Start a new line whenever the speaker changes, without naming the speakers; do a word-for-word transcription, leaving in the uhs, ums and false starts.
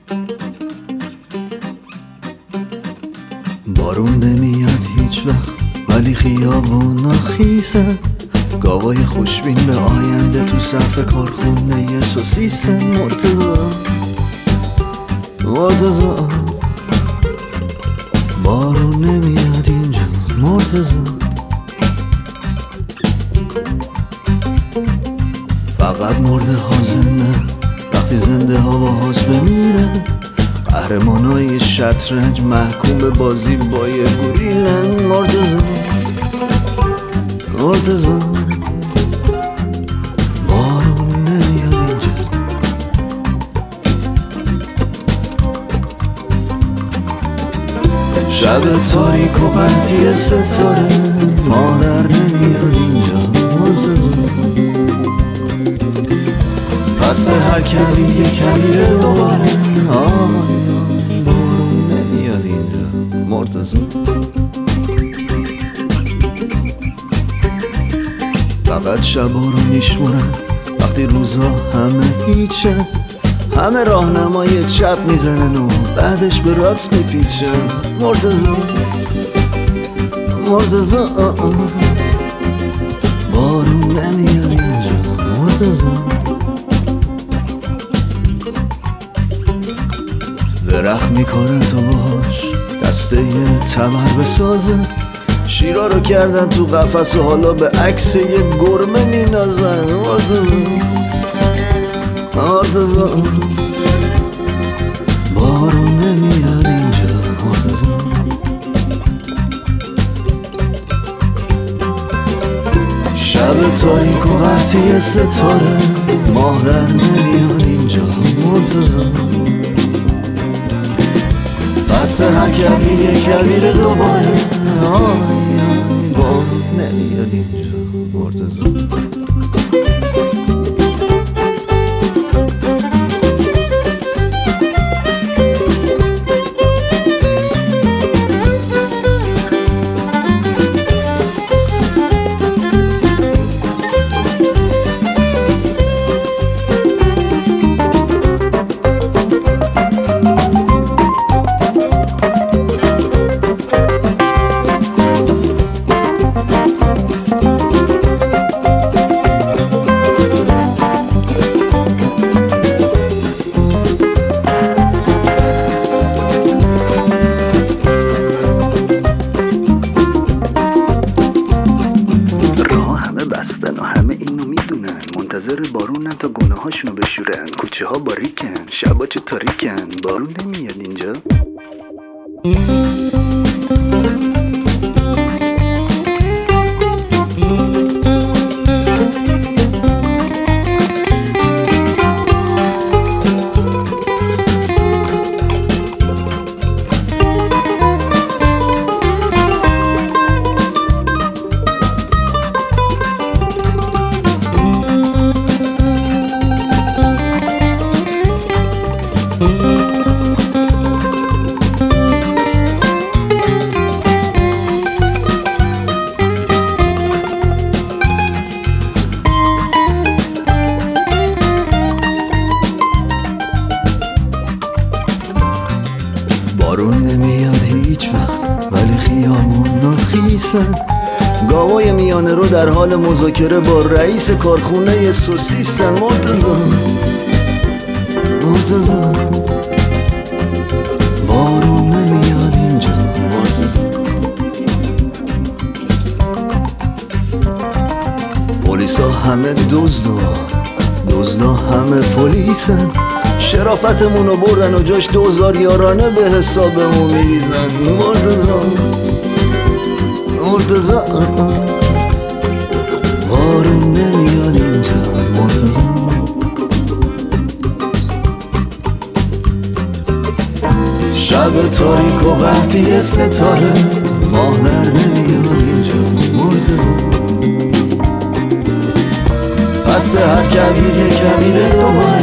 بارون نمیاد هیچ وقت ولی خیابونا خیسن، گاوای خوشبین به آینده تو صف کارخونه سوسیسن. مرتضی مرتضی بارون نمیاد اینجا. مرتضی فقط مرده ها زنده وقتی زنده ها با هاست بمیره. قهرمانای شطرنج محکوم به بازی با یه گوریلن. مرتضی مرتضی بارون نمیاد اینجا. شب تاریک و قطعی ستاره مادر نمیاد اینجا. مرتضی پس هر کلی یه کلیه دوباره. آیا بارون نمیاد اینجا. مرتضی فقط شبا رو میشمونن وقتی روزا همه هیچه، همه راهنمای چپ میزنن و بعدش به راست میپیچن. مرتضی مرتضی بارون نمیاد اینجا. مرتضی درخت میکنه تو باش دسته یه تمر بسازه، شیرا رو کردن تو قفس و حالا به عکس یه گرمه مینازن. مرتضی مرتضی بارون نمیاد اینجا. مرتضی شب تاریک و قطعی ستاره ماه در نمیاد اینجا. مرتضی پس هر کبیر یه کبیر دوباره. آیا بارون نمیاد اینجا. مرتضی منتظر بارونن تا گناه هاشونو بشورن. کوچه ها باریکن شبا چه تاریکن. بارون نمیاد اینجا. بارون نمیاد هیچ وقت ولی خیابونا خیسن، گاوای میانه رو در حال مذاکره با رئیس کارخونه سوسیسن. مرتضی مرتضی بارون نمیاد اینجا. مرتضی پلیسا همه دزدا دزدا همه پلیسن، شرافتمونو بردن و جاش دوزار یارانه به حسابمون میریزن. مرتضی مرتضی بارون نمیاد اینجا. مرتضی شب تاریک و قطعی ستاره ماه در نمیاد اینجا. مرتضی پس هر کبیر یه کبیر دوباره.